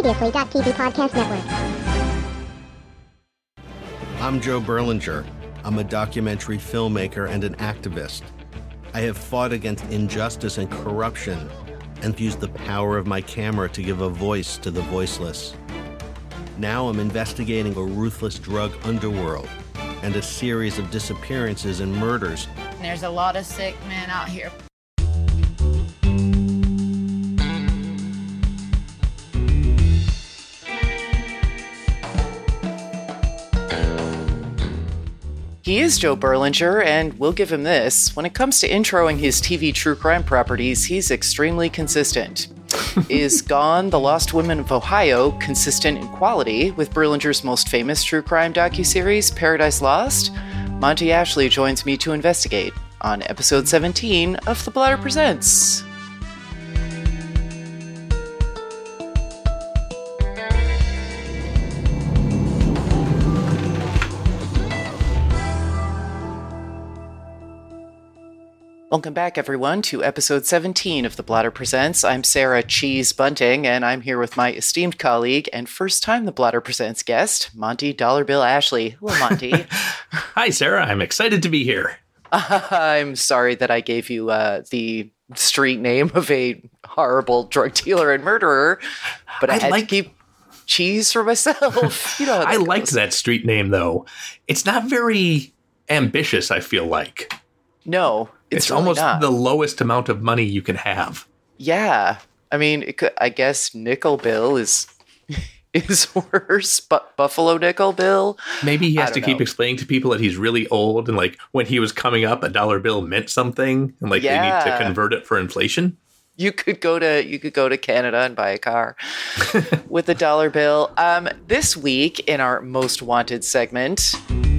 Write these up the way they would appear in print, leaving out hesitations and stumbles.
Previously.tv Podcast Network. I'm Joe Berlinger. I'm a documentary filmmaker and an activist. I have fought against injustice and corruption and used the power of my camera to give a voice to the voiceless. Now I'm investigating a ruthless drug underworld and a series of disappearances and murders. There's a lot of sick men out here. He is Joe Berlinger, and we'll give him this. When it comes to introing his TV true crime properties, he's extremely consistent. Is Gone, The Lost Women of Ohio consistent in quality with Berlinger's most famous true crime docuseries, Paradise Lost? Monty Ashley joins me to investigate on episode 17 of The Blotter Presents. Welcome back, everyone, to episode 17 of The Blotter Presents. I'm Sarah Cheese Bunting, and I'm here with my esteemed colleague and first-time The Blotter Presents guest, Monty Dollar Bill Ashley. Hello, Monty. Hi, Sarah. I'm excited to be here. I'm sorry that I gave you the street name of a horrible drug dealer and murderer, but I had to keep cheese for myself. You know how that goes. Liked that street name, though. It's not very ambitious, I feel like. No, it's really almost not. The lowest amount of money you can have. Yeah. I mean, I guess Nickel Bill is worse, but Buffalo Nickel Bill? Maybe he has to keep explaining to people that he's really old, and like when he was coming up, a dollar bill meant something, and like they need to convert it for inflation. You could go to Canada and buy a car with a dollar bill. This week in our Most Wanted segment,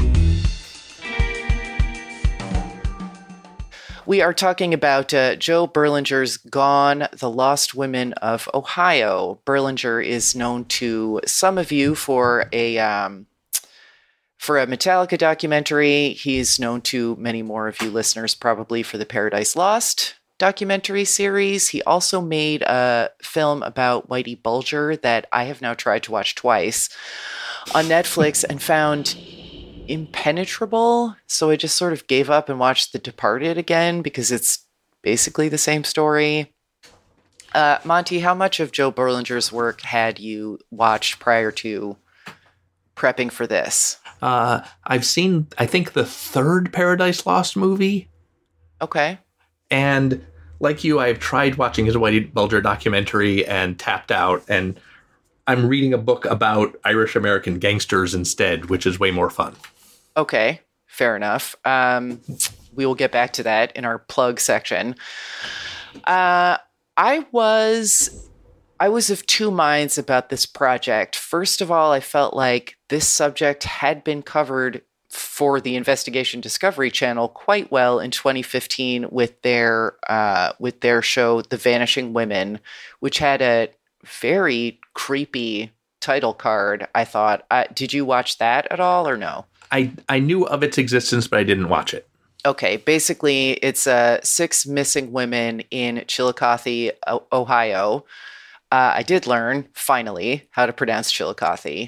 we are talking about Joe Berlinger's Gone, The Lost Women of Ohio. Berlinger is known to some of you for a Metallica documentary. He's known to many more of you listeners probably for the Paradise Lost documentary series. He also made a film about Whitey Bulger that I have now tried to watch twice on Netflix and found impenetrable, so I just sort of gave up and watched The Departed again because it's basically the same story. Monty, how much of Joe Berlinger's work had you watched prior to prepping for this? I've seen, I think, the third Paradise Lost movie. Okay. And like you, I've tried watching his Whitey Bulger documentary and tapped out, and I'm reading a book about Irish American gangsters instead, which is way more fun. Okay, fair enough. We will get back to that in our plug section. I was of two minds about this project. First of all, I felt like this subject had been covered for the Investigation Discovery Channel quite well in 2015 with their show The Vanishing Women, which had a very creepy title card, I thought. Did you watch that at all or no? I knew of its existence, but I didn't watch it. Okay, basically it's 6 missing women in Chillicothe, Ohio. I did learn, finally, how to pronounce Chillicothe.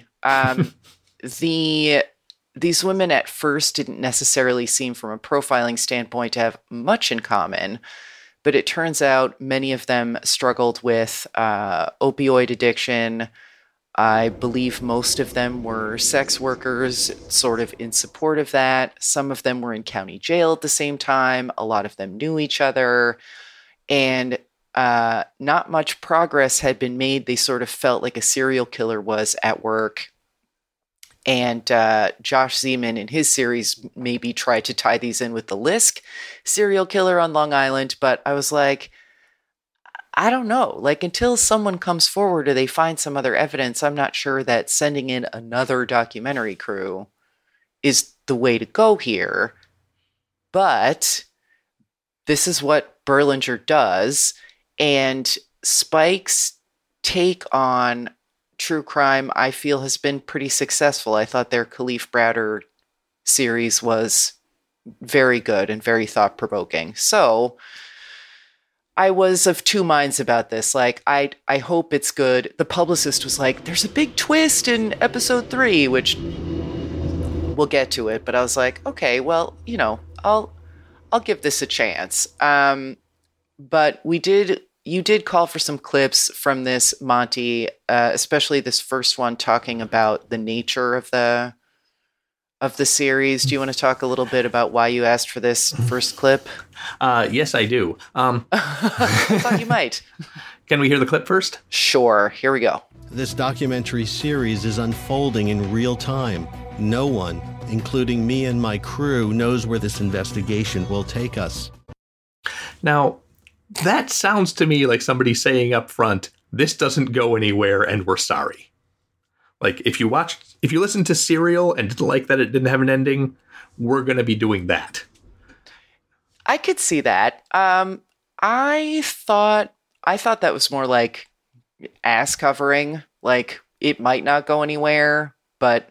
These women at first didn't necessarily seem from a profiling standpoint to have much in common, but it turns out many of them struggled with opioid addiction. I believe most of them were sex workers, sort of in support of that. Some of them were in county jail at the same time. A lot of them knew each other. And not much progress had been made. They sort of felt like a serial killer was at work. And Josh Zeman in his series maybe tried to tie these in with the Lisk serial killer on Long Island. But I was like, I don't know. Like, until someone comes forward or they find some other evidence, I'm not sure that sending in another documentary crew is the way to go here. But this is what Berlinger does. And Spike's take on true crime, I feel, has been pretty successful. I thought their Khalif Browder series was very good and very thought-provoking. So I was of two minds about this. Like, I hope it's good. The publicist was like, there's a big twist in episode 3, which we'll get to it. But I was like, okay, well, I'll give this a chance. But you did call for some clips from this, Monty, especially this first one talking about the nature of the series. Do you want to talk a little bit about why you asked for this first clip? Yes, I do. I thought you might. Can we hear the clip first? Sure. Here we go. This documentary series is unfolding in real time. No one, including me and my crew, knows where this investigation will take us. Now, that sounds to me like somebody saying up front, this doesn't go anywhere and we're sorry. Like, if you listened to Serial and didn't like that it didn't have an ending, we're going to be doing that. I could see that. I thought that was more like ass covering. Like, it might not go anywhere, but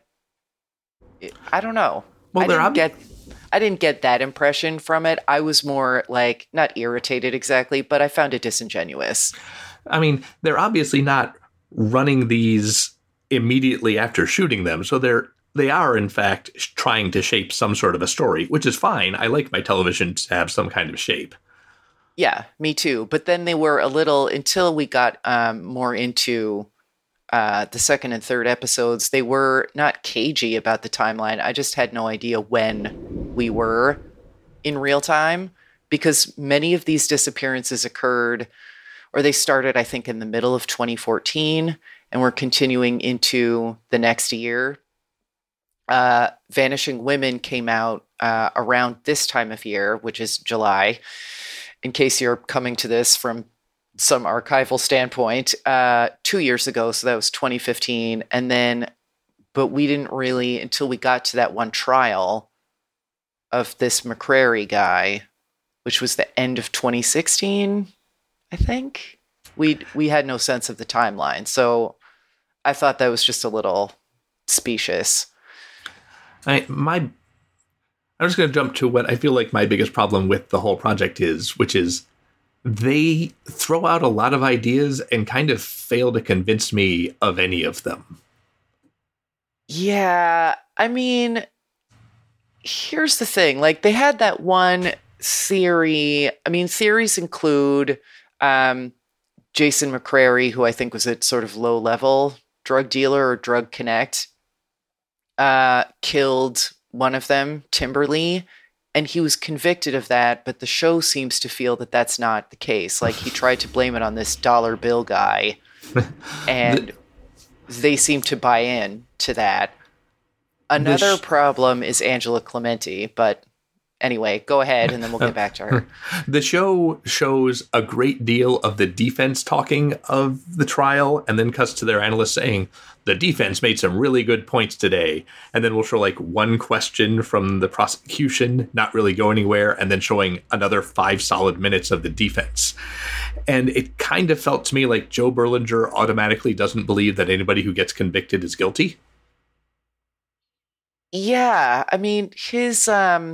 I don't know. Well, I didn't get that impression from it. I was more like, not irritated exactly, but I found it disingenuous. I mean, they're obviously not running these immediately after shooting them, so they are in fact trying to shape some sort of a story, which is fine. I like my television to have some kind of shape. Yeah, me too. But then they were a little, until we got more into the second and third episodes, they were not cagey about the timeline. I just had no idea when we were in real time, because many of these disappearances occurred, or they started, I think, in the middle of 2014, and we're continuing into the next year. Vanishing Women came out around this time of year, which is July, in case you're coming to this from some archival standpoint, 2 years ago. So that was 2015. And then, but we didn't really, until we got to that one trial of this McCrary guy, which was the end of 2016, I think. We had no sense of the timeline. So I thought that was just a little specious. I'm just going to jump to what I feel like my biggest problem with the whole project is, which is they throw out a lot of ideas and kind of fail to convince me of any of them. Yeah, I mean, here's the thing. Like, they had that one theory. I mean, theories include Jason McCrary, who I think was a sort of low-level drug dealer or drug connect, killed one of them, Timberly, and he was convicted of that, but the show seems to feel that that's not the case. Like, he tried to blame it on this dollar bill guy, and they seem to buy in to that. Another problem is Angela Clementi, but anyway, go ahead, and then we'll get back to her. The show shows a great deal of the defense talking of the trial, and then cuts to their analysts saying, the defense made some really good points today. And then we'll show like one question from the prosecution, not really go anywhere, and then showing another 5 solid minutes of the defense. And it kind of felt to me like Joe Berlinger automatically doesn't believe that anybody who gets convicted is guilty. Yeah, I mean, his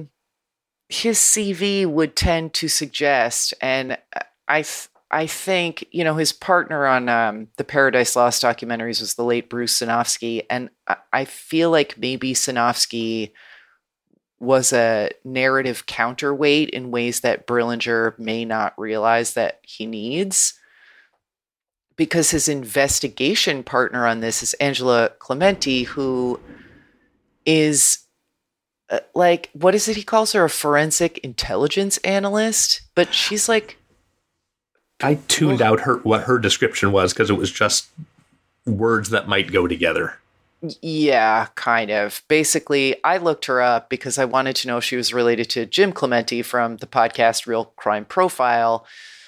CV would tend to suggest, and I think, his partner on the Paradise Lost documentaries was the late Bruce Sinofsky, and I feel like maybe Sinofsky was a narrative counterweight in ways that Berlinger may not realize that he needs, because his investigation partner on this is Angela Clementi, who is what is it he calls her? A forensic intelligence analyst? But she's like... I tuned out what her description was because it was just words that might go together. Yeah, kind of. Basically, I looked her up because I wanted to know if she was related to Jim Clementi from the podcast Real Crime Profile.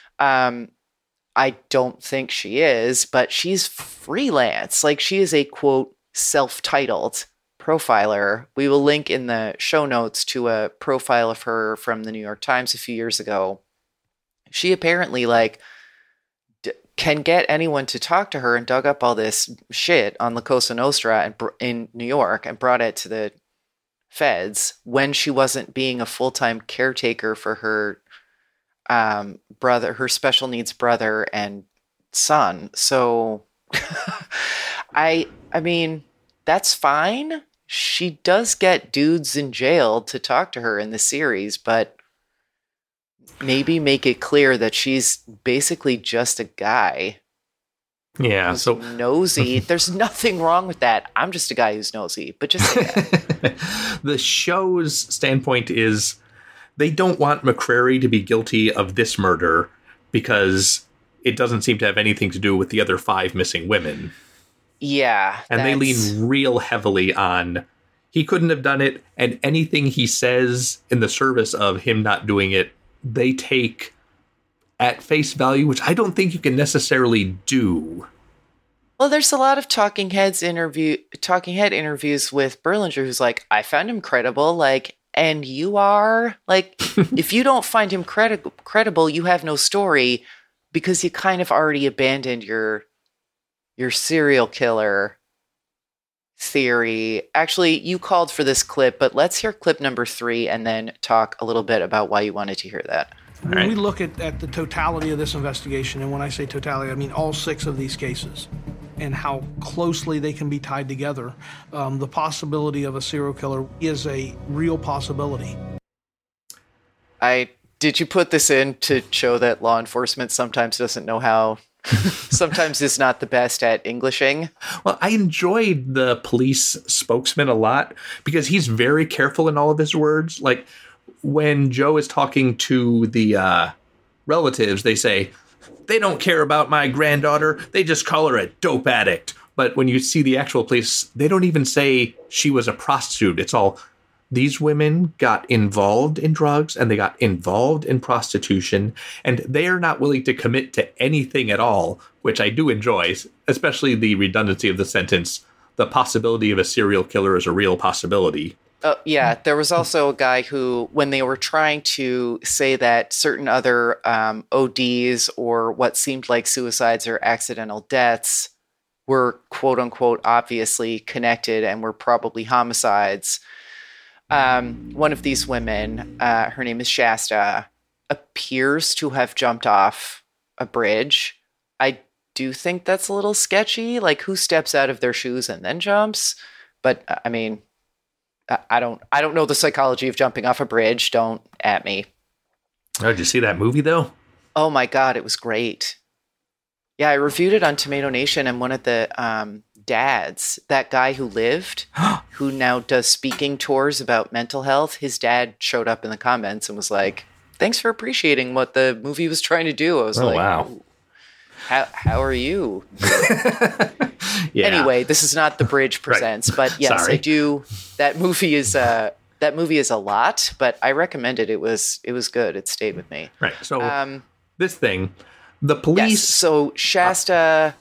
I don't think she is, but she's freelance. Like, she is a, quote, self-titled profiler. We will link in the show notes to a profile of her from the New York Times a few years ago. She apparently can get anyone to talk to her, and dug up all this shit on La Cosa Nostra in New York and brought it to the feds when she wasn't being a full-time caretaker for her, brother, her special needs brother and son. So I mean, that's fine. She does get dudes in jail to talk to her in the series, but maybe make it clear that she's basically just a guy. Yeah, so nosy. There's nothing wrong with that. I'm just a guy who's nosy, but just the show's standpoint is they don't want McCrary to be guilty of this murder because it doesn't seem to have anything to do with the other 5 missing women. Yeah. And they lean real heavily on he couldn't have done it, and anything he says in the service of him not doing it, they take at face value, which I don't think you can necessarily do. Well, there's a lot of talking head interviews with Berlinger who's like, I found him credible, like, and you are? Like, if you don't find him credible, you have no story because you kind of already abandoned your serial killer theory. Actually, you called for this clip, but let's hear clip number 3 and then talk a little bit about why you wanted to hear that. When we look at the totality of this investigation, and when I say totality, I mean all 6 of these cases, and how closely they can be tied together, the possibility of a serial killer is a real possibility. Did you put this in to show that law enforcement sometimes doesn't know how, sometimes is not the best at Englishing? Well, I enjoyed the police spokesman a lot because he's very careful in all of his words. Like, when Joe is talking to the relatives, they say, they don't care about my granddaughter. They just call her a dope addict. But when you see the actual police, they don't even say she was a prostitute. It's all, these women got involved in drugs and they got involved in prostitution, and they are not willing to commit to anything at all, which I do enjoy, especially the redundancy of the sentence. The possibility of a serial killer is a real possibility. Yeah, there was also a guy who, when they were trying to say that certain other ODs or what seemed like suicides or accidental deaths were quote unquote obviously connected and were probably homicides, one of these women, her name is Shasta, appears to have jumped off a bridge. I do think that's a little sketchy. Like, who steps out of their shoes and then jumps? But I mean, I don't know the psychology of jumping off a bridge. Don't at me. Oh, did you see that movie though? Oh my God, it was great. Yeah, I reviewed it on Tomato Nation, and one of the dads, that guy who lived, who now does speaking tours about mental health, his dad showed up in the comments and was like, thanks for appreciating what the movie was trying to do. I was like, wow. How are you? Yeah. Anyway, this is not The Bridge Presents, right. But yes, Sorry. I do. That movie is a lot, but I recommend it. It was good. It stayed with me. Right. So this thing, the police. Yes, so Shasta.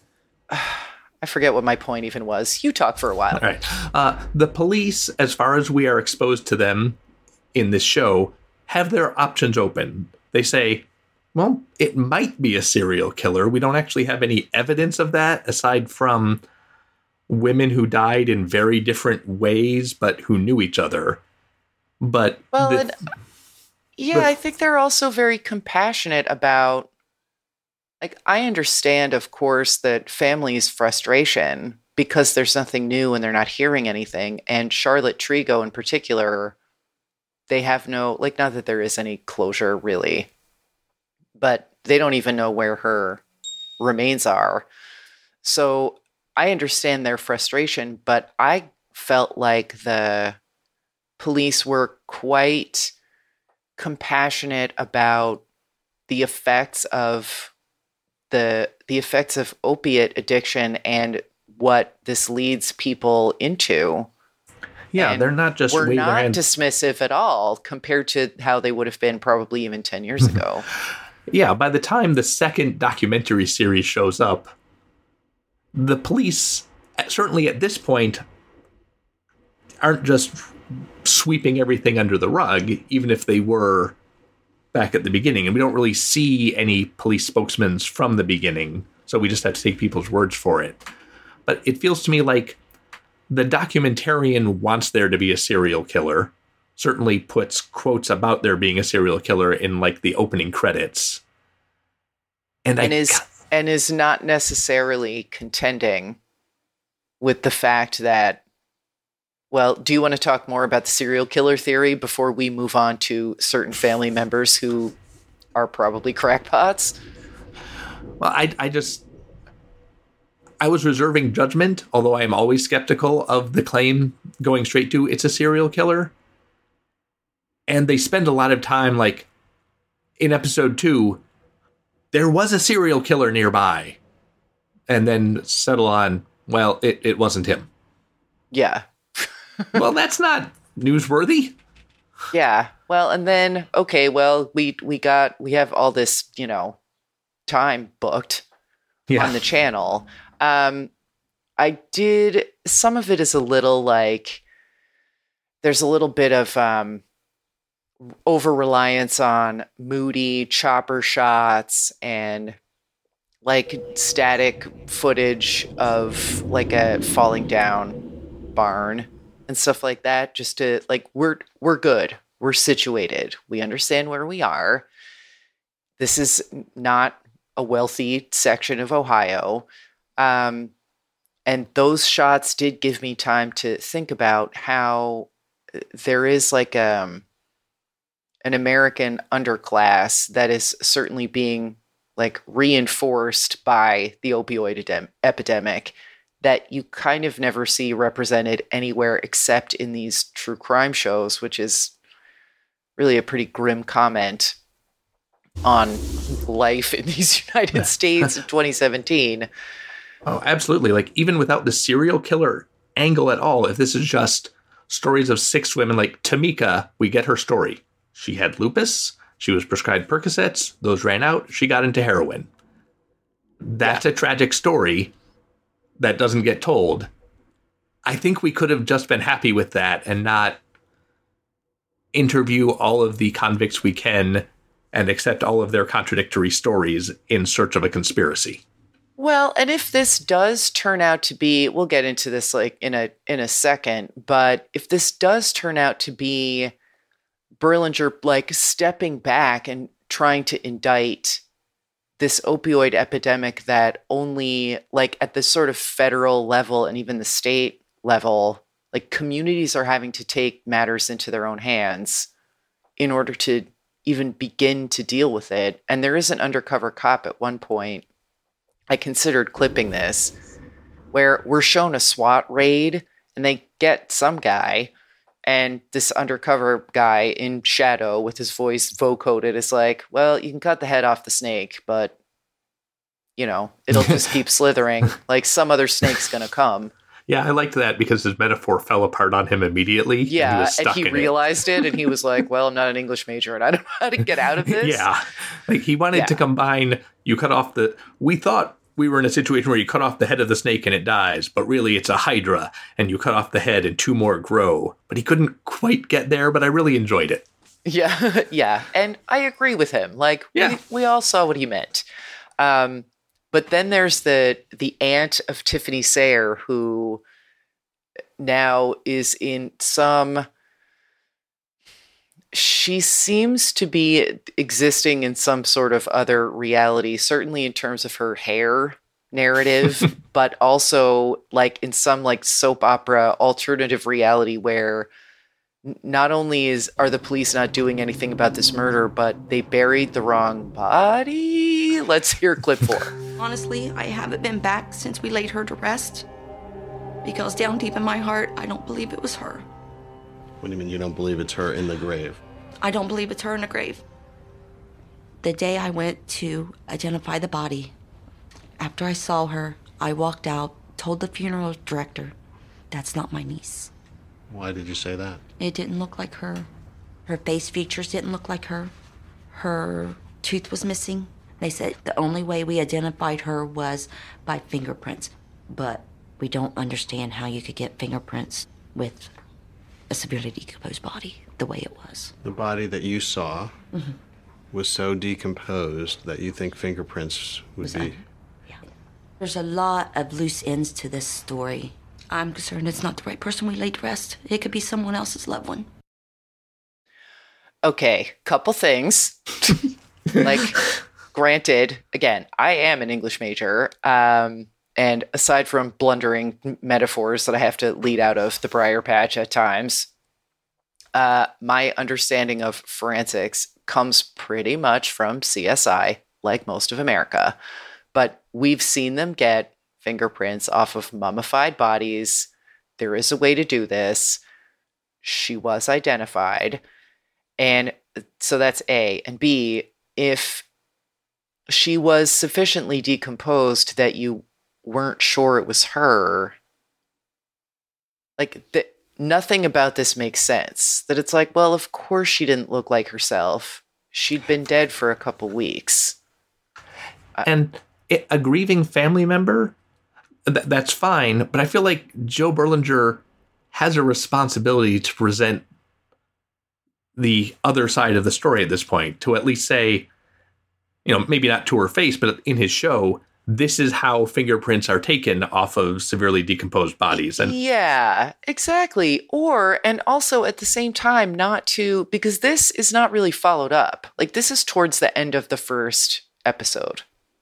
I forget what my point even was. You talk for a while. All right. The police, as far as we are exposed to them in this show, have their options open. They say, well, it might be a serial killer. We don't actually have any evidence of that aside from women who died in very different ways, but who knew each other. But well, I think they're also very compassionate about, like, I understand, of course, that families' frustration because there's nothing new and they're not hearing anything. And Charlotte Trigo in particular, they have no, like, not that there is any closure really, but they don't even know where her remains are. So I understand their frustration, but I felt like the police were quite compassionate about the effects of the effects of opiate addiction and what this leads people into. Yeah, and they're not just we're not hands. dismissive at all compared to how they would have been probably even 10 years ago. Yeah, by the time the second documentary series shows up, the police, certainly at this point, aren't just sweeping everything under the rug, even if they were back at the beginning. And we don't really see any police spokesmen from the beginning, so we just have to take people's words for it. But it feels to me like the documentarian wants there to be a serial killer, certainly puts quotes about there being a serial killer in like the opening credits. And is not necessarily contending with the fact that, well, do you want to talk more about the serial killer theory before we move on to certain family members who are probably crackpots? Well, I was reserving judgment, although I am always skeptical of the claim going straight to it's a serial killer. And they spend a lot of time, like, in episode 2, there was a serial killer nearby. And then settle on, well, it wasn't him. Yeah. Well, that's not newsworthy. Yeah. Well, and then, okay, well, we have all this, time booked on the channel. Some of it is a little like, there's a little bit of over-reliance on moody chopper shots and like static footage of like a falling down barn and stuff like that, just to like, we're good. We're situated. We understand where we are. This is not a wealthy section of Ohio. And those shots did give me time to think about how there is like an American underclass that is certainly being like reinforced by the opioid epidemic that you kind of never see represented anywhere except in these true crime shows, which is really a pretty grim comment on life in these United States in 2017. Oh, absolutely. Like, even without the serial killer angle at all, if this is just stories of 6 women, like Tamika, we get her story. She had lupus. She was prescribed Percocets. Those ran out. She got into heroin. That's a tragic story that doesn't get told. I think we could have just been happy with that and not interview all of the convicts we can and accept all of their contradictory stories in search of a conspiracy. Well, and if this does turn out to be, we'll get into this like in a second, but if this does turn out to be Berlinger like stepping back and trying to indict this opioid epidemic that only like at the sort of federal level and even the state level, like communities are having to take matters into their own hands in order to even begin to deal with it. And there is an undercover cop at one point, I considered clipping this, where we're shown a SWAT raid and they get some guy, and this undercover guy in shadow with his voice vocoded is like, well, you can cut the head off the snake, but, it'll just keep slithering. Like some other snake's going to come. Yeah, I liked that because his metaphor fell apart on him immediately. Yeah, and he realized it, and he was like, well, I'm not an English major, and I don't know how to get out of this. Yeah, like he wanted to combine, you cut off we thought we were in a situation where you cut off the head of the snake and it dies, but really it's a hydra, and you cut off the head and 2 more grow. But he couldn't quite get there, but I really enjoyed it. Yeah, yeah, and I agree with him. Like, we all saw what he meant. But then there's the aunt of Tiffany Sayre, who now is in she seems to be existing in some sort of other reality, certainly in terms of her hair narrative, but also like in some like soap opera alternative reality where not only are the police not doing anything about this murder, but they buried the wrong body. Let's hear clip 4. Honestly, I haven't been back since we laid her to rest. Because down deep in my heart, I don't believe it was her. What do you mean you don't believe it's her in the grave? I don't believe it's her in the grave. The day I went to identify the body, after I saw her, I walked out, told the funeral director, that's not my niece. Why did you say that? It didn't look like her. Her face features didn't look like her. Her tooth was missing. They said the only way we identified her was by fingerprints. But we don't understand how you could get fingerprints with a severely decomposed body the way it was. The body that you saw was so decomposed that you think fingerprints would be... Yeah. There's a lot of loose ends to this story. I'm concerned it's not the right person we laid to rest. It could be someone else's loved one. Okay, couple things. Like, granted, again, I am an English major. And aside from blundering metaphors that I have to lead out of the briar patch at times, my understanding of forensics comes pretty much from CSI, like most of America. But we've seen them get fingerprints off of mummified bodies. There is a way to do this. She was identified. And so that's A. And B, if she was sufficiently decomposed that you weren't sure it was her, like, nothing about this makes sense. That it's like, well, of course she didn't look like herself. She'd been dead for a couple weeks. And a grieving family member, that's fine, but I feel like Joe Berlinger has a responsibility to present the other side of the story at this point, to at least say, maybe not to her face, but in his show, this is how fingerprints are taken off of severely decomposed bodies. And yeah, exactly. And also at the same time, not to, because this is not really followed up. Like, this is towards the end of the first episode.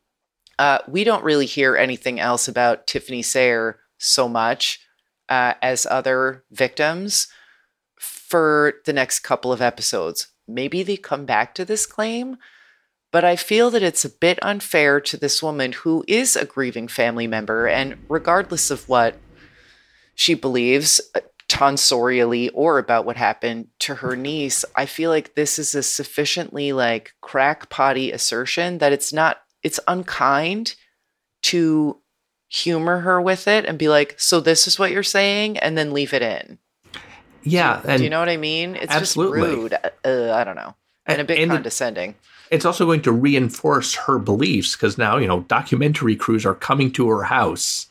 We don't really hear anything else about Tiffany Sayre so much as other victims for the next couple of episodes. Maybe they come back to this claim, but I feel that it's a bit unfair to this woman who is a grieving family member, and regardless of what she believes tonsorially or about what happened to her niece, I feel like this is a sufficiently crackpotty assertion that it's unkind to humor her with it and be like, so this is what you're saying, and then leave it in. Yeah. Do you know what I mean? It's absolutely. Just rude. I don't know. And a bit condescending. It's also going to reinforce her beliefs because now, documentary crews are coming to her house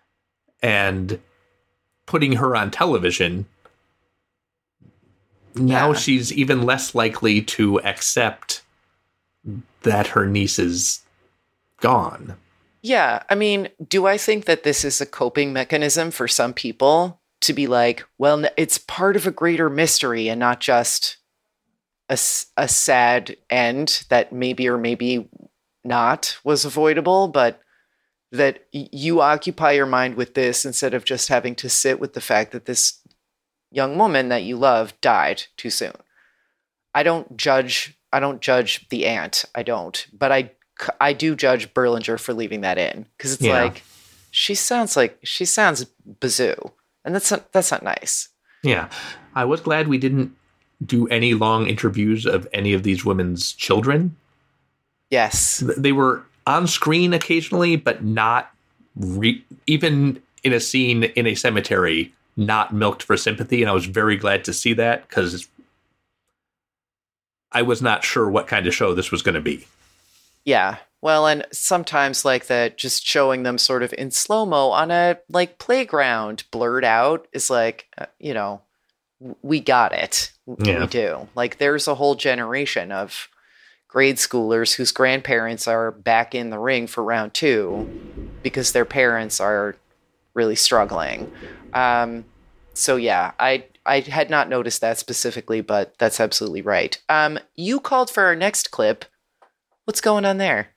and putting her on television. Now she's even less likely to accept that her niece is gone. Yeah. I mean, do I think that this is a coping mechanism for some people to be like, well, it's part of a greater mystery and not just a sad end that maybe or maybe not was avoidable, but that you occupy your mind with this instead of just having to sit with the fact that this young woman that you love died too soon. I don't judge the aunt. I don't, but I do judge Berlinger for leaving that in because it's like she sounds bazoo, and that's not nice. Yeah, I was glad we didn't do any long interviews of any of these women's children. Yes, they were on screen occasionally, but not even in a scene in a cemetery, not milked for sympathy. And I was very glad to see that because I was not sure what kind of show this was going to be. Yeah. Well, and sometimes like that, just showing them sort of in slow-mo on a playground blurred out is we got it. Yeah. We do. There's a whole generation of grade schoolers whose grandparents are back in the ring for round 2 because their parents are really struggling. So yeah, I had not noticed that specifically, but that's absolutely right. You called for our next clip. What's going on there?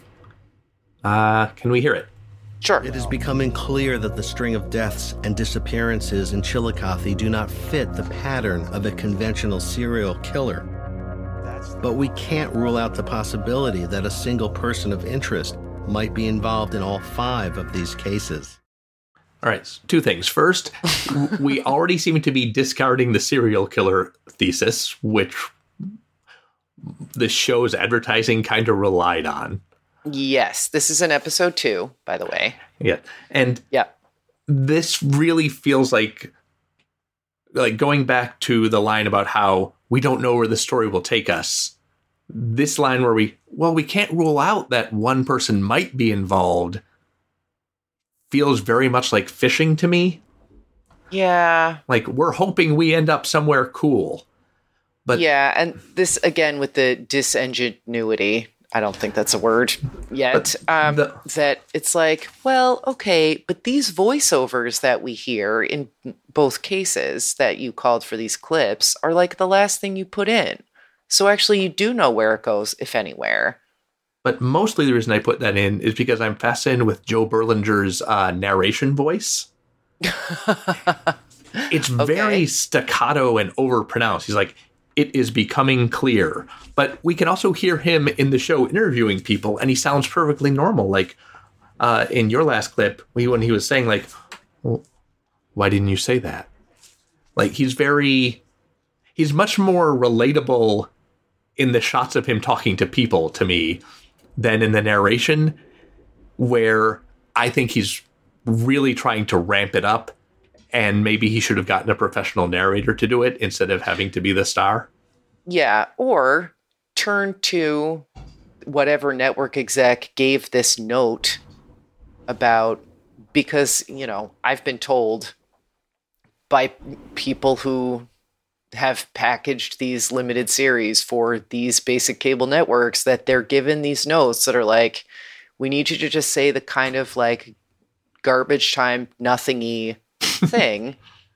Can we hear it? Sure. It is becoming clear that the string of deaths and disappearances in Chillicothe do not fit the pattern of a conventional serial killer. But we can't rule out the possibility that a single person of interest might be involved in all 5 of these cases. All right, 2 things. First, we already seem to be discarding the serial killer thesis, which the show's advertising kind of relied on. Yes, this is in episode 2, by the way. Yeah, and this really feels like going back to the line about how we don't know where the story will take us. This line where we can't rule out that one person might be involved feels very much like fishing to me. Yeah. We're hoping we end up somewhere cool. But yeah, and this, again, with the disingenuity, I don't think that's a word yet, that it's like, well, okay, but these voiceovers that we hear in both cases that you called for these clips are the last thing you put in. So actually, you do know where it goes, if anywhere. But mostly the reason I put that in is because I'm fascinated with Joe Berlinger's narration voice. It's very staccato and overpronounced. He's like, it is becoming clear. But we can also hear him in the show interviewing people, and he sounds perfectly normal. Like in your last clip, when he was saying, like, well, why didn't you say that? Like, he's much more relatable in the shots of him talking to people, to me, than in the narration, where I think he's really trying to ramp it up, and maybe he should have gotten a professional narrator to do it instead of having to be the star. Yeah, or turn to whatever network exec gave this note about, because, I've been told by people who have packaged these limited series for these basic cable networks that they're given these notes that are like, we need you to just say the kind of like garbage time, nothing-y thing,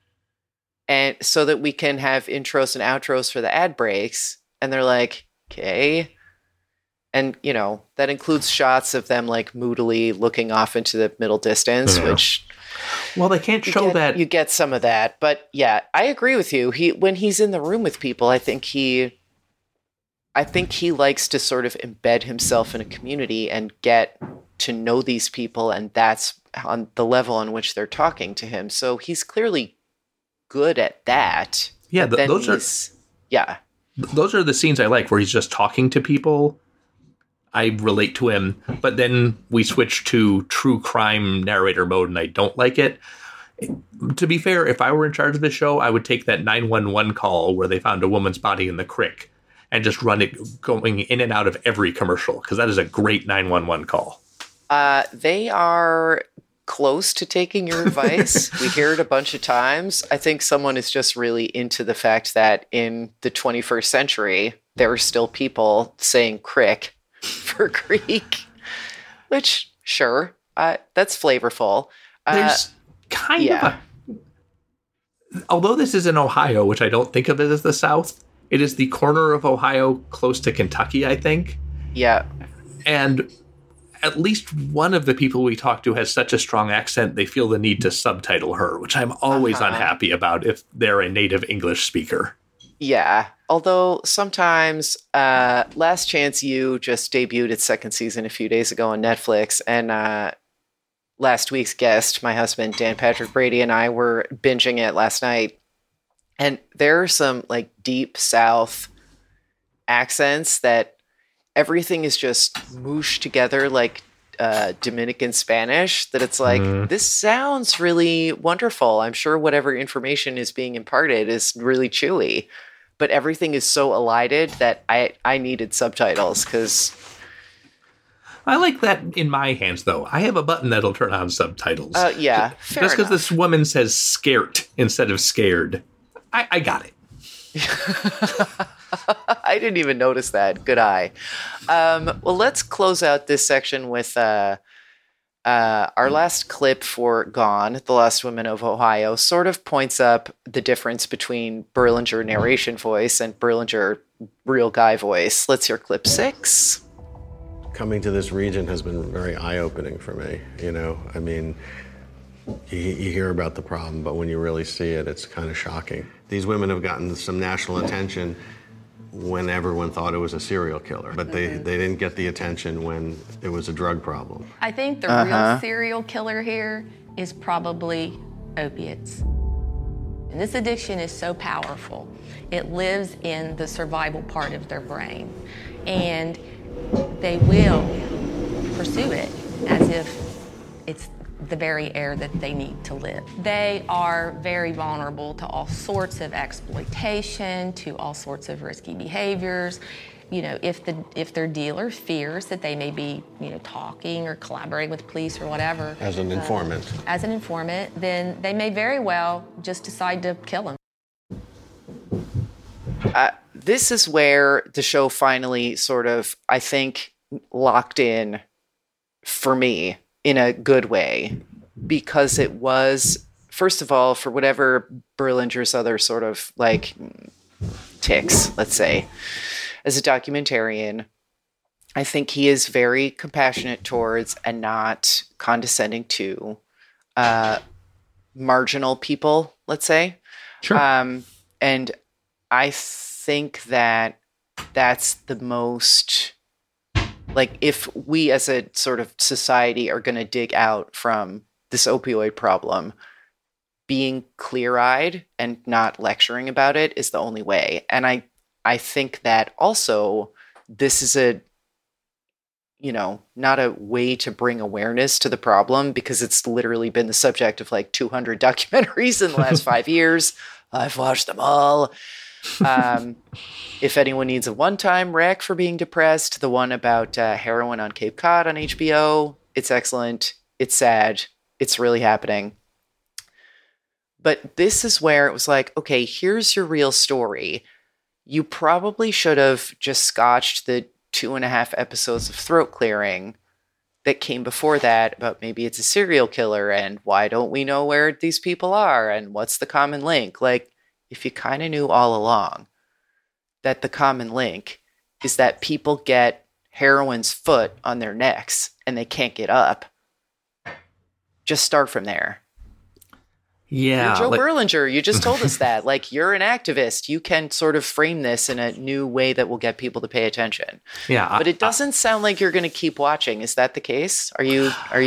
and so that we can have intros and outros for the ad breaks. And they're like, okay. And, that includes shots of them like moodily looking off into the middle distance, which... Well, they can't show that. You get some of that. But yeah, I agree with you. When he's in the room with people, I think he likes to sort of embed himself in a community and get to know these people. And that's on the level on which they're talking to him. So he's clearly good at that. Yeah, those are the scenes I like, where he's just talking to people. I relate to him, but then we switch to true crime narrator mode, and I don't like it. To be fair, if I were in charge of the show, I would take that 911 call where they found a woman's body in the creek and just run it going in and out of every commercial, because that is a great 911 call. They are close to taking your advice. We hear it a bunch of times. I think someone is just really into the fact that in the 21st century, there are still people saying crick for Greek, which, sure, that's flavorful. There's kind of although this is in Ohio, which I don't think of it as the South, it is the corner of Ohio close to Kentucky, I think. Yeah. And at least one of the people we talk to has such a strong accent, they feel the need to subtitle her, which I'm always unhappy about if they're a native English speaker. Yeah. Although sometimes Last Chance U just debuted its second season a few days ago on Netflix. And last week's guest, my husband, Dan Patrick Brady, and I were binging it last night. And there are some like deep South accents that everything is just mooshed together like Dominican Spanish, that it's like, this sounds really wonderful. I'm sure whatever information is being imparted is really chewy. But everything is so elided that I needed subtitles, because... I like that in my hands, though. I have a button that'll turn on subtitles. Yeah, fair Just because enough. this woman says scart instead of scared. I got it. I didn't even notice that. Good eye. Well, let's close out this section with our last clip for Gone, The Lost Women of Ohio, sort of points up the difference between Berlinger narration voice and Berlinger real guy voice. Let's hear clip 6. Coming to this region has been very eye-opening for me, I mean, you hear about the problem, but when you really see it, it's kind of shocking. These women have gotten some national attention when everyone thought it was a serial killer, but they didn't get the attention when it was a drug problem. I think the real serial killer here is probably opiates. And this addiction is so powerful. It lives in the survival part of their brain. And they will pursue it as if it's the very air that they need to live. They are very vulnerable to all sorts of exploitation, to all sorts of risky behaviors. If their dealer fears that they may be, talking or collaborating with police or whatever. As an informant. As an informant, then they may very well just decide to kill him. This is where the show finally sort of, I think, locked in for me in a good way, because it was, first of all, for whatever Berlinger's other sort of like tics, let's say, as a documentarian, I think he is very compassionate towards and not condescending to marginal people, let's say. Sure. And I think that that's the most, like, if we as a sort of society are going to dig out from this opioid problem, being clear-eyed and not lecturing about it is the only way. And I think that also this is not a way to bring awareness to the problem, because it's literally been the subject of like 200 documentaries in the last 5 years. I've watched them all. If anyone needs a one-time rec for being depressed, the one about heroin on Cape Cod on HBO, it's excellent. It's sad. It's really happening. But this is where it was like, okay, here's your real story. You probably should have just scotched the 2.5 episodes of throat clearing that came before that about maybe it's a serial killer and why don't we know where these people are and what's the common link. Like, if you kind of knew all along that the common link is that people get heroin's foot on their necks and they can't get up, just start from there. Yeah. You're Joe Berlinger, you just told us that. Like, you're an activist. You can sort of frame this in a new way that will get people to pay attention. Yeah. But it doesn't sound like you're going to keep watching. Is that the case? Are you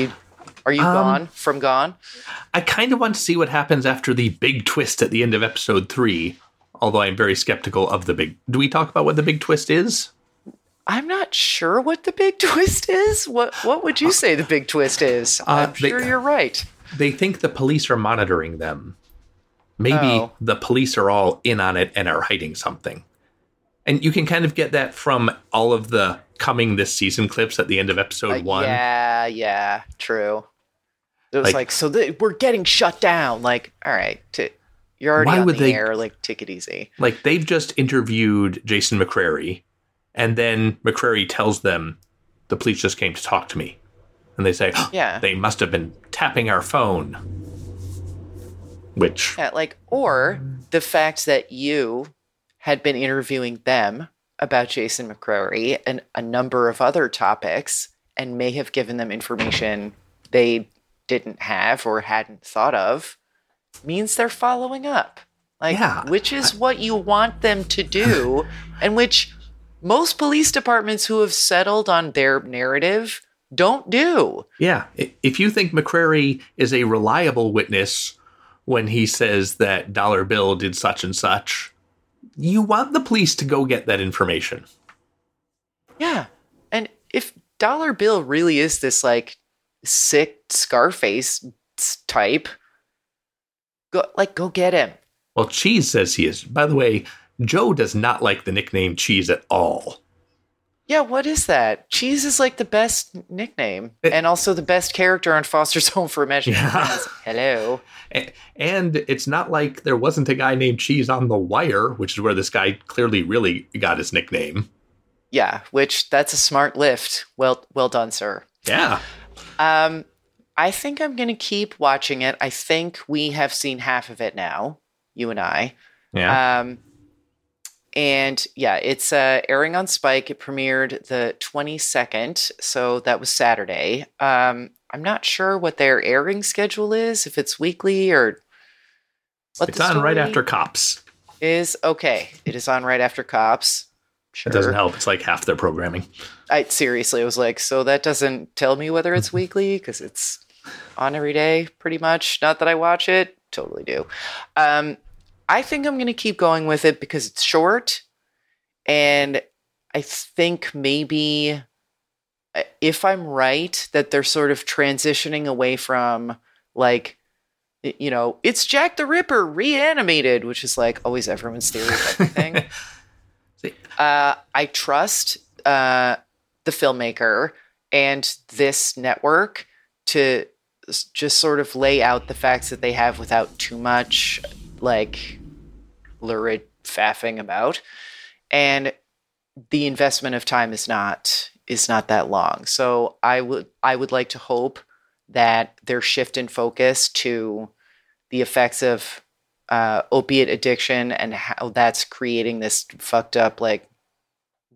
gone from Gone? I kind of want to see what happens after the big twist at the end of episode 3, although I'm very skeptical of the big... Do we talk about what the big twist is? I'm not sure what the big twist is. What would you say the big twist is? I'm sure you're right. They think the police are monitoring them. Maybe the police are all in on it and are hiding something. And you can kind of get that from all of the coming this season clips at the end of episode 1. Yeah, true. It was like so we're getting shut down. Like, all right, you're already on the air. Like, take it easy. Like, they've just interviewed Jason McCrary, and then McCrary tells them, the police just came to talk to me. And they say, yeah, they must have been tapping our phone. Which... Yeah, or the fact that you had been interviewing them about Jason McCrary and a number of other topics and may have given them information they didn't have or hadn't thought of, means they're following up. Which is what you want them to do, and which most police departments who have settled on their narrative don't do. Yeah. If you think McCrary is a reliable witness when he says that Dollar Bill did such and such, you want the police to go get that information. Yeah. And if Dollar Bill really is this, like, sick Scarface type, go get him. Well, Cheese says he is. By the way, Joe does not like the nickname Cheese at all. Yeah, what is that? Cheese is like the best nickname and also the best character on Foster's Home for Imaginary Friends. Hello. And it's not like there wasn't a guy named Cheese on The Wire, which is where this guy clearly really got his nickname. Yeah, which that's a smart lift. Well done, sir. Yeah. I think I'm going to keep watching it. I think we have seen half of it now, you and I. Yeah. And yeah, it's airing on Spike. It premiered the 22nd, so that was Saturday. I'm not sure what their airing schedule is, if it's weekly or what. It's on right after Cops. It is on right after Cops. Sure. It doesn't help. It's like half their programming. I was like, so that doesn't tell me whether it's weekly because it's on every day, pretty much. Not that I watch it. Totally do. I think I'm going to keep going with it because it's short. And I think maybe if I'm right, that they're sort of transitioning away from, like, it's Jack the Ripper reanimated, which is like always everyone's theory of everything. I trust the filmmaker and this network to just sort of lay out the facts that they have without too much, like, lurid faffing about. And the investment of time is not that long. So I would like to hope that their shift in focus to the effects of opiate addiction and how that's creating this fucked up, like,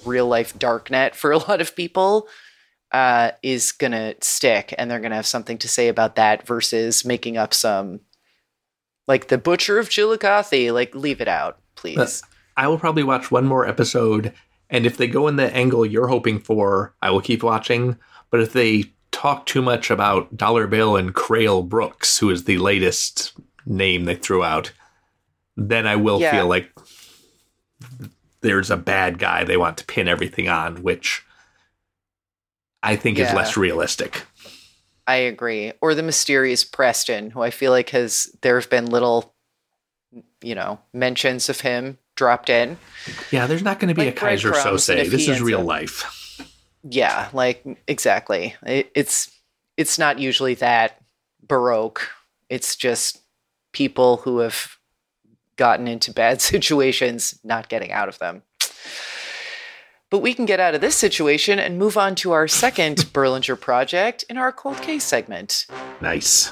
real life darknet for a lot of people is going to stick, and they're going to have something to say about that versus making up some, like, the Butcher of Chillicothe. Like, leave it out, please. I will probably watch one more episode, and if they go in the angle you're hoping for, I will keep watching. But if they talk too much about Dollar Bill and Crail Brooks, who is the latest name they threw out, then I will feel like there's a bad guy they want to pin everything on, which I think is less realistic. I agree. Or the mysterious Preston, who I feel like there have been little, mentions of him dropped in. Yeah, there's not going to be a Kaiser Sose. This is real life. Yeah, like, exactly. It's not usually that Baroque. It's just people who have gotten into bad situations, not getting out of them. But we can get out of this situation and move on to our second Berlinger project in our cold case segment. Nice.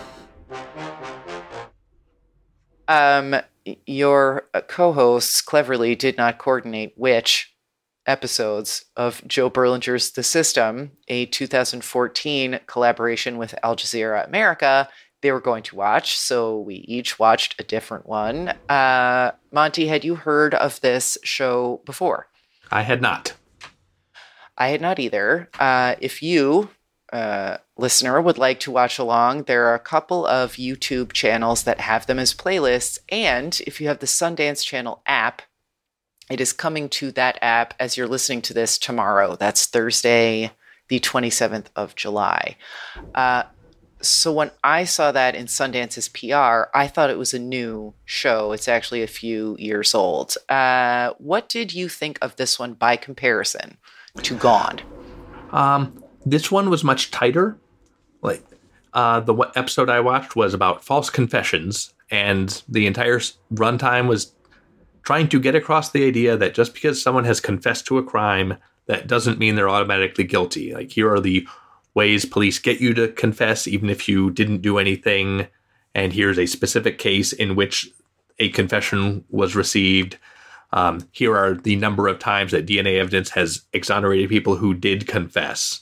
Your co-hosts cleverly did not coordinate which episodes of Joe Berlinger's The System, a 2014 collaboration with Al Jazeera America, they were going to watch, so we each watched a different one. Monty, had you heard of this show before? I had not. I had not either. If you, listener, would like to watch along, there are a couple of YouTube channels that have them as playlists, and if you have the Sundance Channel app, it is coming to that app as you're listening to this tomorrow. That's Thursday, the 27th of July. So when I saw that in Sundance's PR, I thought it was a new show. It's actually a few years old. What did you think of this one by comparison to Gone? This one was much tighter. Like, the episode I watched was about false confessions, and the entire runtime was trying to get across the idea that just because someone has confessed to a crime, that doesn't mean they're automatically guilty. Like, here are the ways police get you to confess even if you didn't do anything, and here's a specific case in which a confession was received. Here are the number of times that DNA evidence has exonerated people who did confess.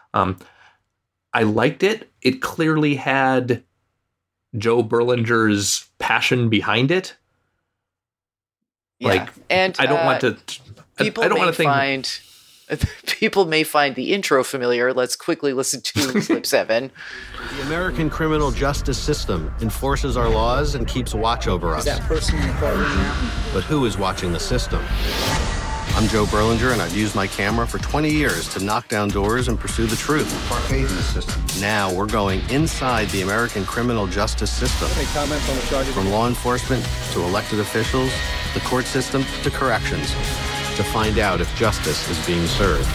I liked it. It clearly had Joe Berlinger's passion behind it. Yeah. Like, and I don't want to. People I don't want to think. People may find the intro familiar. Let's quickly listen to clip 7. The American criminal justice system enforces our laws and keeps watch over us. Is that person in the courtroom now? But who is watching the system? I'm Joe Berlinger, and I've used my camera for 20 years to knock down doors and pursue the truth. Our faith in the system. Now we're going inside the American criminal justice system. Any comments on the charges? From law enforcement to elected officials, the court system to corrections, to find out if justice is being served.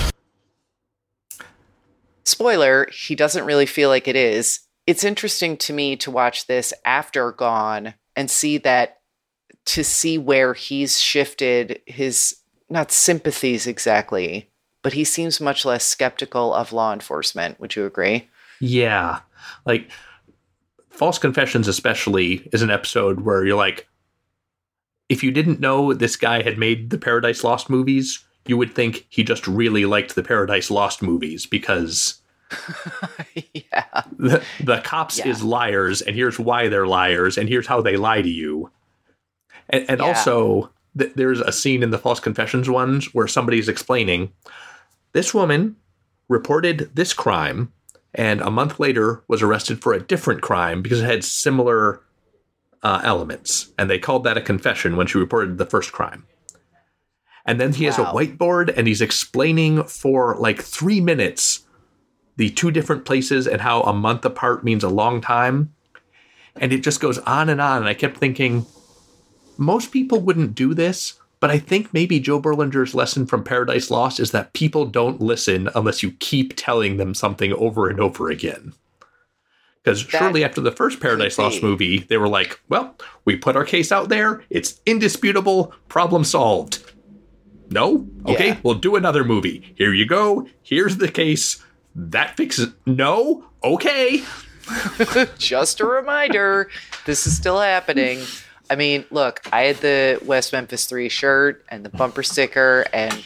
Spoiler, he doesn't really feel like it is. It's interesting to me to watch this after Gone and see where he's shifted his, not sympathies exactly, but he seems much less skeptical of law enforcement. Would you agree? Yeah. Like, False Confessions especially is an episode where you're like, if you didn't know this guy had made the Paradise Lost movies, you would think he just really liked the Paradise Lost movies because yeah. the cops is liars, and here's why they're liars, and here's how they lie to you. And also, there's a scene in the False Confessions ones where somebody's explaining, this woman reported this crime, and a month later was arrested for a different crime because it had similar elements, and they called that a confession when she reported the first crime. And then he has a whiteboard, and he's explaining for like 3 minutes the two different places and how a month apart means a long time. And it just goes on, and I kept thinking, most people wouldn't do this, but I think maybe Joe Berlinger's lesson from Paradise Lost is that people don't listen unless you keep telling them something over and over again. Because shortly after the first Paradise Lost movie, they were like, well, we put our case out there. It's indisputable. Problem solved. No? Okay, we'll do another movie. Here you go. Here's the case. That fixes it. No? Okay. Just a reminder, this is still happening. I mean, look, I had the West Memphis 3 shirt and the bumper sticker, and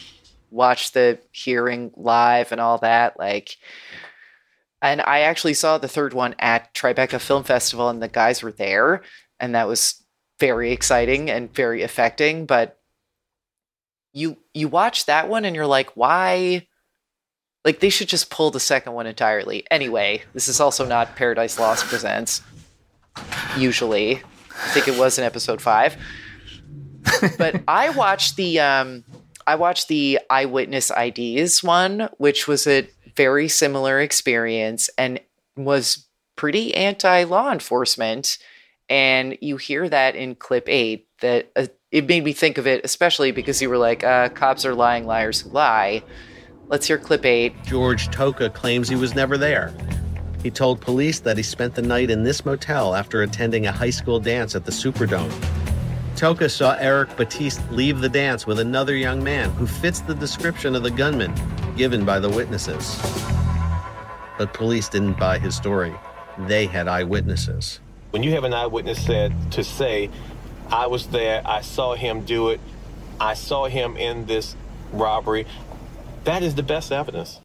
watch the hearing live and all that. Like, and I actually saw the third one at Tribeca Film Festival, and the guys were there, and that was very exciting and very affecting. But you watch that one and you're like, why? Like, they should just pull the second one entirely. Anyway, this is also not Paradise Lost Presents. Usually, I think it was in episode 5. But I watched the Eyewitness IDs one, which was a very similar experience and was pretty anti-law enforcement. And you hear that in clip 8, that it made me think of it, especially because you were like, cops are lying, liars who lie. Let's hear clip 8. George Toka claims he was never there. He told police that he spent the night in this motel after attending a high school dance at the Superdome. Toka saw Eric Batiste leave the dance with another young man who fits the description of the gunman given by the witnesses. But police didn't buy his story. They had eyewitnesses. When you have an eyewitness to say, I was there, I saw him do it, I saw him in this robbery, that is the best evidence.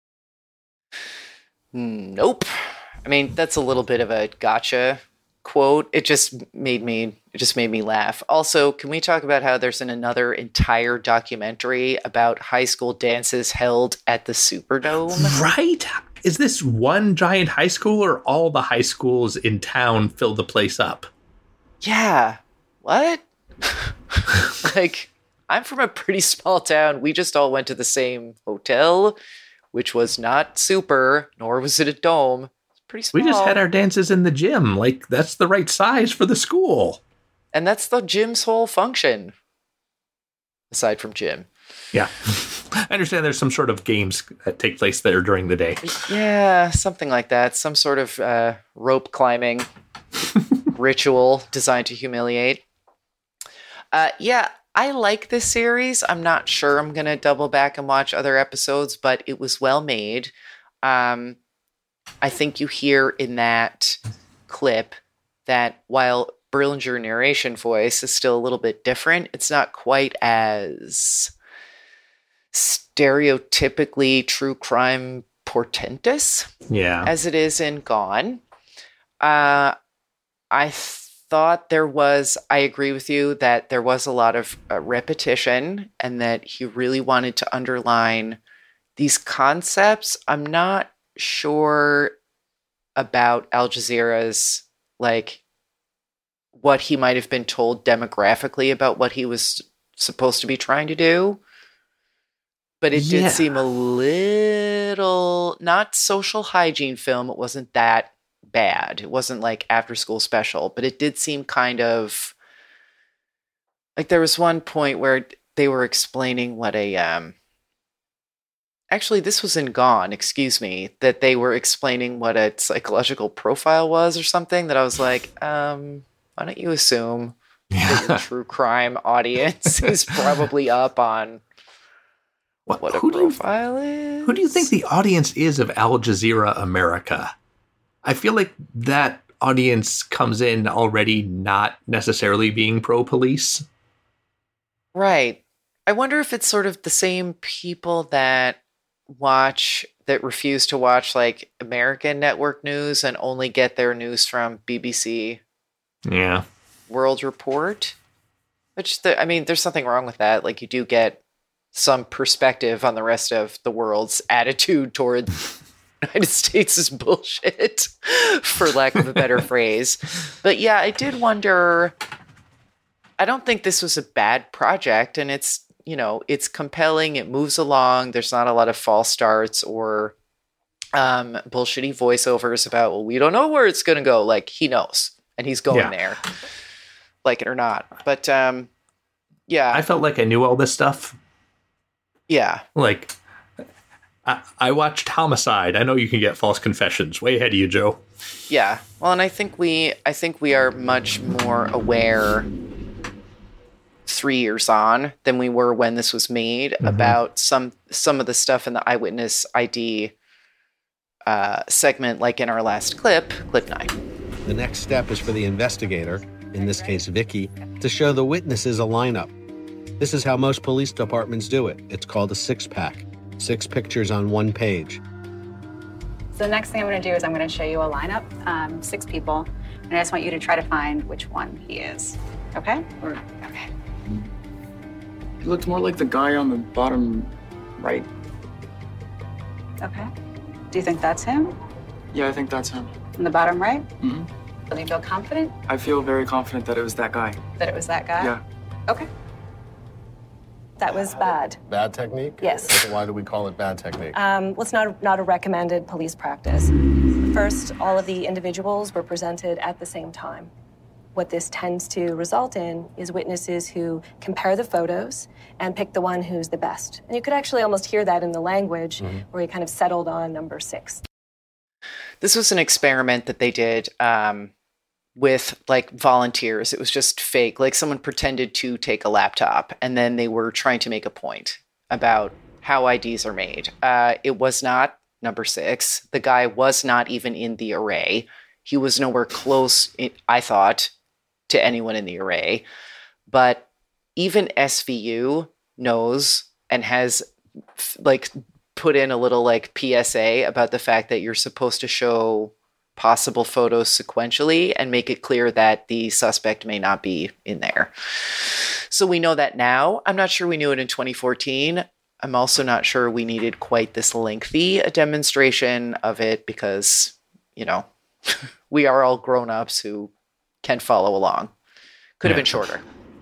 Nope. I mean, that's a little bit of a gotcha quote. It just made me laugh. Also, can we talk about how there's another entire documentary about high school dances held at the Superdome? Right? Is this one giant high school, or all the high schools in town fill the place up? Yeah. What? Like, I'm from a pretty small town. We just all went to the same hotel, which was not super, nor was it a dome. It's pretty small. We just had our dances in the gym. Like, that's the right size for the school. And that's the gym's whole function. Aside from gym. Yeah. I understand there's some sort of games that take place there during the day. Yeah, something like that. Some sort of rope climbing ritual designed to humiliate. Yeah, I like this series. I'm not sure I'm going to double back and watch other episodes, but it was well made. I think you hear in that clip that while Berlinger narration voice is still a little bit different, it's not quite as stereotypically true crime portentous as it is in Gone. I thought I agree with you that there was a lot of repetition and that he really wanted to underline these concepts. I'm not sure about Al Jazeera's, like, what he might have been told demographically about what he was supposed to be trying to do. But it did seem a little, not social hygiene film. It wasn't that bad. It wasn't like after school special, but it did seem kind of like there was one point where they were explaining what actually this was in Gone, excuse me, that they were explaining what a psychological profile was or something, that I was like, why don't you assume that your true crime audience is probably up on what a profile is? Who do you think the audience is of Al Jazeera America? I feel like that audience comes in already not necessarily being pro-police. Right. I wonder if it's sort of the same people that refuse to watch like American network news and only get their news from BBC World Report. Which, there's something wrong with that. Like, you do get some perspective on the rest of the world's attitude toward the United States' bullshit, for lack of a better phrase. But yeah, I did wonder, I don't think this was a bad project, and it's compelling, it moves along, there's not a lot of false starts or bullshitty voiceovers about, well, we don't know where it's going to go. Like, he knows, and he's going there, like it or not. But I felt like I knew all this stuff. Yeah. Like, I watched Homicide. I know you can get false confessions. Way ahead of you, Joe. Yeah. Well, and I think we are much more aware 3 years on than we were when this was made about some of the stuff in the Eyewitness ID segment, like in our last clip 9. The next step is for the investigator, in this case Vicky, to show the witnesses a lineup. This is how most police departments do it. It's called a six-pack. 6 pictures on one page. So the next thing I'm going to do is I'm going to show you a lineup, 6 people, and I just want you to try to find which one he is. Okay? Okay. He looked more like the guy on the bottom right. Okay. Do you think that's him? Yeah, I think that's him. On the bottom right? Mm-hmm. Do you feel confident I feel very confident that it was that guy. that it was that guy? Yeah. Okay. That was bad. Bad technique? Yes. Why do we call it bad technique? Well, it's not a recommended police practice. First, all of the individuals were presented at the same time. What this tends to result in is witnesses who compare the photos and pick the one who's the best. And you could actually almost hear that in the language where he kind of settled on number 6. This was an experiment that they did with like volunteers. It was just fake. Like someone pretended to take a laptop and then they were trying to make a point about how IDs are made. It was not number 6. The guy was not even in the array. He was nowhere close, I thought, to anyone in the array. But even SVU knows and has like put in a little like PSA about the fact that you're supposed to show possible photos sequentially and make it clear that the suspect may not be in there. So we know that now. I'm not sure we knew it in 2014. I'm also not sure we needed quite this lengthy a demonstration of it because, you know, we are all grown-ups who can follow along. Could have been shorter.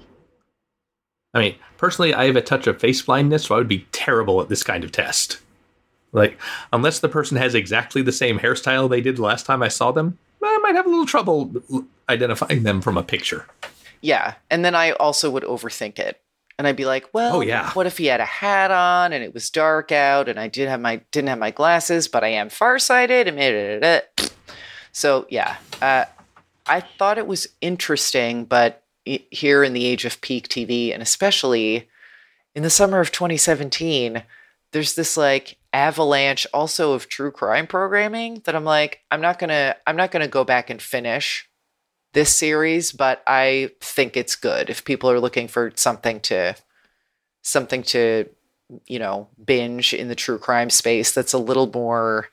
I mean, personally, I have a touch of face blindness, so I would be terrible at this kind of test. Like, unless the person has exactly the same hairstyle they did the last time I saw them, I might have a little trouble identifying them from a picture. Yeah, and then I also would overthink it. And I'd be like, well, what if he had a hat on and it was dark out and I didn't have my glasses, but I am farsighted? And so, yeah, I thought it was interesting, but here in the age of peak TV, and especially in the summer of 2017, there's this like avalanche also of true crime programming that I'm like, I'm not gonna go back and finish this series, but I think it's good if people are looking for something to, you know, binge in the true crime space that's a little more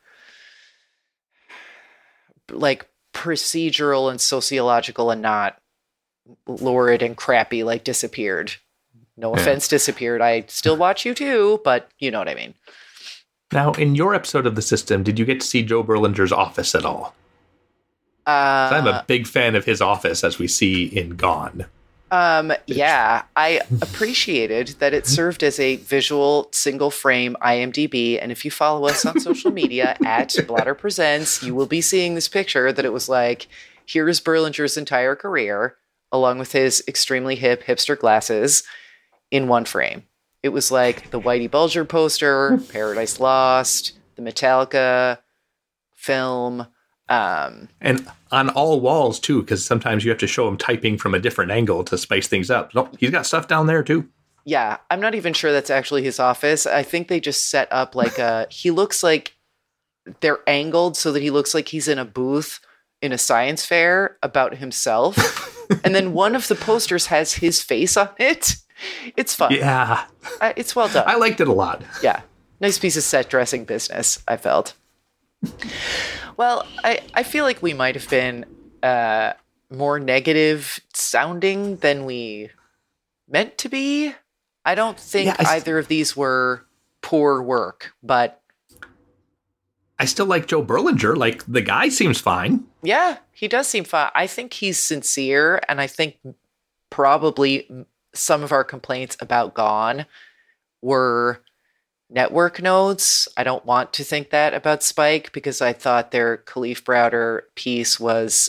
like procedural and sociological and not lurid and crappy like Disappeared. No offense, Disappeared. I still watch you too, but you know what I mean. Now, in your episode of The System, did you get to see Joe Berlinger's office at all? I'm a big fan of his office, as we see in Gone. Yeah, I appreciated that it served as a visual single frame IMDb. And if you follow us on social media at Blotter Presents, you will be seeing this picture that it was like, here's Berlinger's entire career, along with his extremely hip hipster glasses in one frame. It was like the Whitey Bulger poster, Paradise Lost, the Metallica film. And on all walls, too, because sometimes you have to show him typing from a different angle to spice things up. No, he's got stuff down there, too. Yeah, I'm not even sure that's actually his office. I think they just set up like he looks like they're angled so that he looks like he's in a booth in a science fair about himself. And then one of the posters has his face on it. It's fun. Yeah. It's well done. I liked it a lot. Yeah. Nice piece of set dressing business, I felt. Well, I feel like we might have been more negative sounding than we meant to be. I don't think either of these were poor work, but I still like Joe Berlinger. Like, the guy seems fine. Yeah, he does seem fine. I think he's sincere, and I think probably some of our complaints about Gone were network notes. I don't want to think that about Spike because I thought their Khalif Browder piece was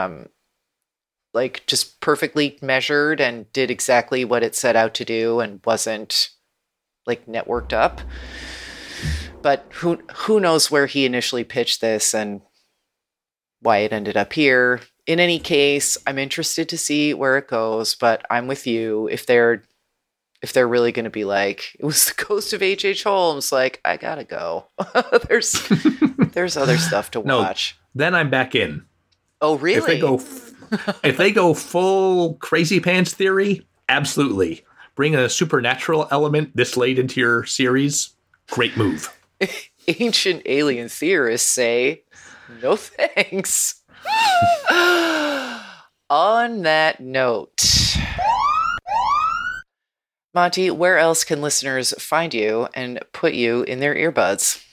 like just perfectly measured and did exactly what it set out to do and wasn't like networked up. But who knows where he initially pitched this and why it ended up here. In any case, I'm interested to see where it goes, but I'm with you. If they're really going to be like, it was the ghost of H.H. Holmes, like, I gotta go. there's other stuff to watch. Then I'm back in. Oh, really? If they go full crazy pants theory, absolutely. bring a supernatural element this late into your series, great move. Ancient alien theorists say, no thanks. On that note, Monty, where else can listeners find you and put you in their earbuds?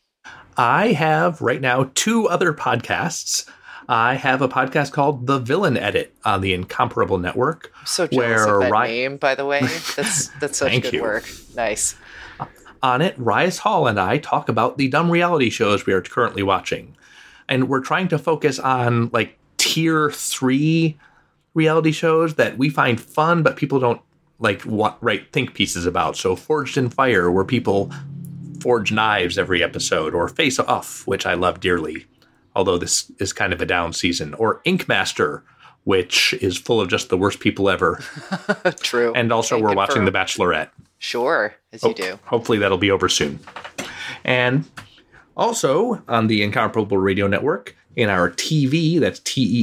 I have right now 2 other podcasts. I have a podcast called The Villain Edit on the Incomparable Network. I'm so jealous of that name, by the way. That's such good work. Nice. On it, Rias Hall and I talk about the dumb reality shows we are currently watching. And we're trying to focus on like tier 3 reality shows that we find fun, but people don't like write think pieces about. So Forged in Fire, where people forge knives every episode, or Face Off, which I love dearly, although this is kind of a down season, or Ink Master, which is full of just the worst people ever. True. And also we're watching The Bachelorette. Sure, as you do. Hopefully that'll be over soon. And also on the Incomparable Radio Network, in our TV, that's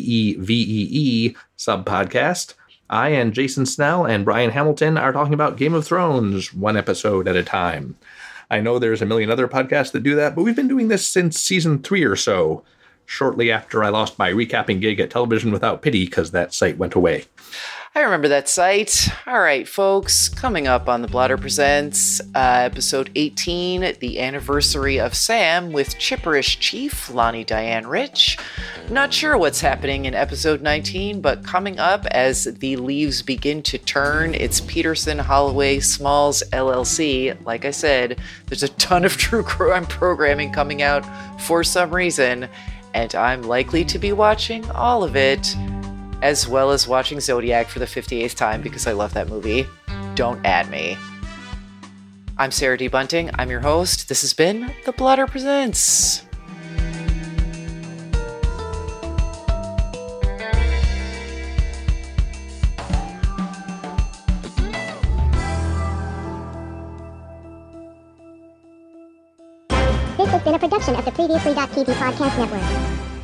TEEVEE sub-podcast, I and Jason Snell and Brian Hamilton are talking about Game of Thrones, 1 episode at a time. I know there's a million other podcasts that do that, but we've been doing this since season 3 or so, shortly after I lost my recapping gig at Television Without Pity because that site went away. I remember that site. All right, folks, coming up on The Blotter Presents, episode 18, the anniversary of Sam with Chipperish Chief Lonnie Diane Rich. Not sure what's happening in episode 19, but coming up as the leaves begin to turn, it's Peterson Holloway Smalls LLC. Like I said, there's a ton of true crime programming coming out for some reason, and I'm likely to be watching all of it, as well as watching Zodiac for the 58th time because I love that movie. Don't add me. I'm Sarah D. Bunting. I'm your host. This has been The Blotter Presents. This has been a production of the Previously.tv Podcast Network.